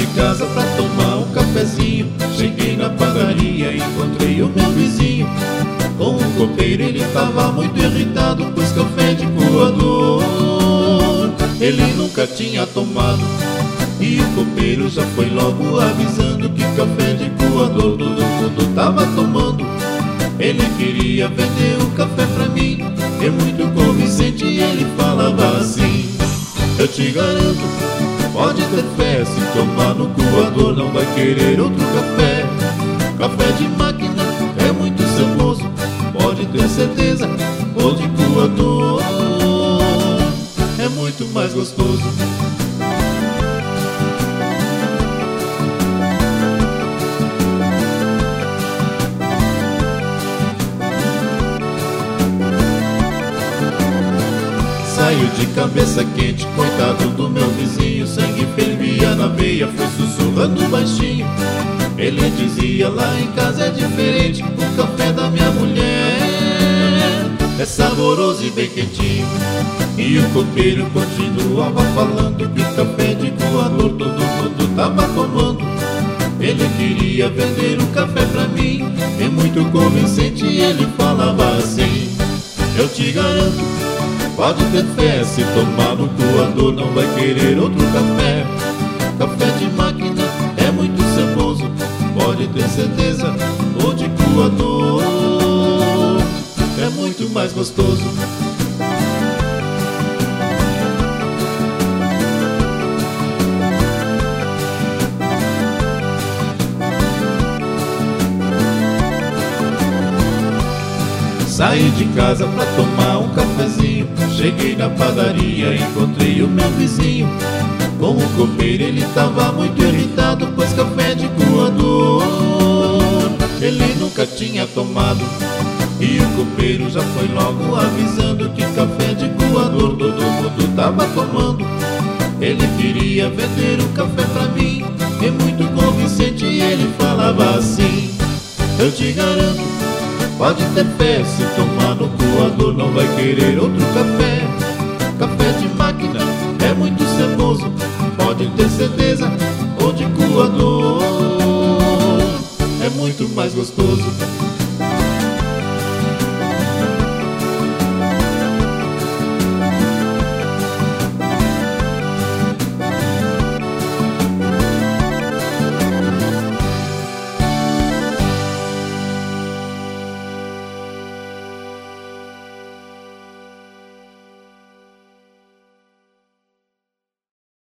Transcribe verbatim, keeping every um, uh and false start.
casa pra tomar um cafezinho. Cheguei na padaria e encontrei o meu vizinho. Com um copeiro ele tava muito irritado, pois café de coador ele nunca tinha tomado. E o copeiro já foi logo avisando que café de coador todo mundo tava tomando. Ele queria vender o café pra mim, e muito convincente ele falava assim: eu te garanto, pode ter fé, se tomar no coador não vai querer outro café. Café de máquina é muito saboroso, pode ter certeza, o de coador é muito mais gostoso. Saiu de cabeça quente, coitado do meu vizinho. Sangue fervia na veia, foi sussurrando baixinho. Ele dizia: lá em casa é diferente, o café da minha mulher é saboroso e bem quentinho. E o copeiro continuava falando que o café de coador todo mundo tava tomando. Ele queria vender o café pra mim, e muito convincente ele falava assim: eu te garanto, pode ter fé, se tomar no coador não vai querer outro café. Café de máquina é muito saboroso, pode ter certeza, o de coador é muito mais gostoso. Saí de casa pra tomar um cafezinho. Cheguei na padaria e encontrei o meu vizinho. Com o copeiro ele tava muito irritado, pois café de coador ele nunca tinha tomado. E o copeiro já foi logo avisando que café de coador todo mundo tava tomando. Ele queria vender o café pra mim, e muito convincente ele falava assim: eu te garanto, pode ter fé, se tomar no coador não vai querer outro café. Café de máquina é muito saboroso, pode ter certeza, o de coador é muito mais gostoso.